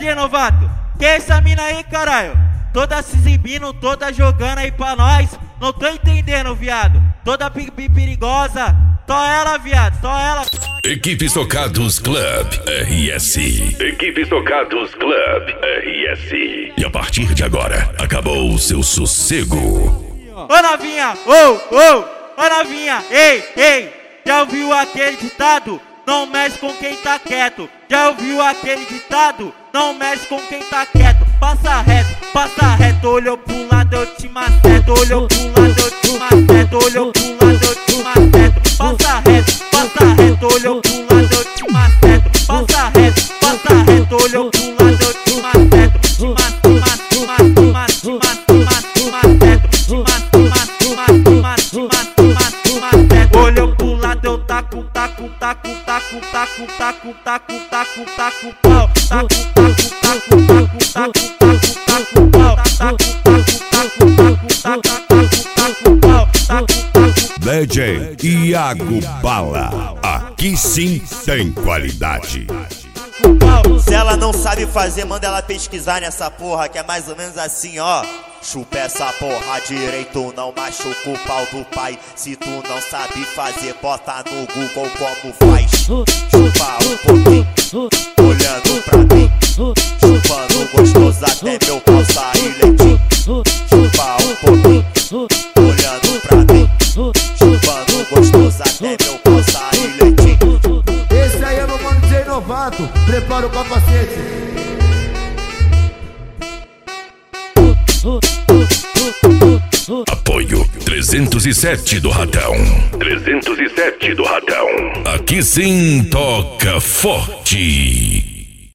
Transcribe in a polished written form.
DJ novato? Que essa mina aí, caralho? Toda se exibindo, toda jogando aí pra nós. Não tô entendendo, viado. Toda perigosa. Só ela, viado, só ela. Equipe Socados Club RS. Equipe Socados Club RS. E a partir de agora, acabou o seu sossego. Ô novinha, ô novinha, ei. Já ouviu aquele ditado? Não mexe com quem tá quieto. Já ouviu aquele ditado? Não mexe com quem tá quieto. Passa reto, olhou pro lado, eu te maceto. Olhou pro lado, eu te maceto. Olhou pro lado, eu te maceto. Passa reto, olhou pro lado, eu te maceto. Passa reto, olhou pro lado, eu te maceto. Olhou pro lado, eu taco pau. DJ Iago Bala, aqui sim tem qualidade. Se ela não sabe fazer, manda ela pesquisar nessa porra, que é mais ou menos assim, ó. Chupa essa porra direito, não machuca o pau do pai. Se tu não sabe fazer, bota no Google como faz. Chupa um pouquinho, olhando pra mim. Chupando gostoso até meu pau sair leitinho. Chupa um pouquinho, olhando pra mim. Chupando gostoso até meu pau sair leitinho. Esse aí é meu mano DJ novato, prepara o capacete. Apoio 307 do Ratão. 307 do Ratão. Aqui sim toca forte.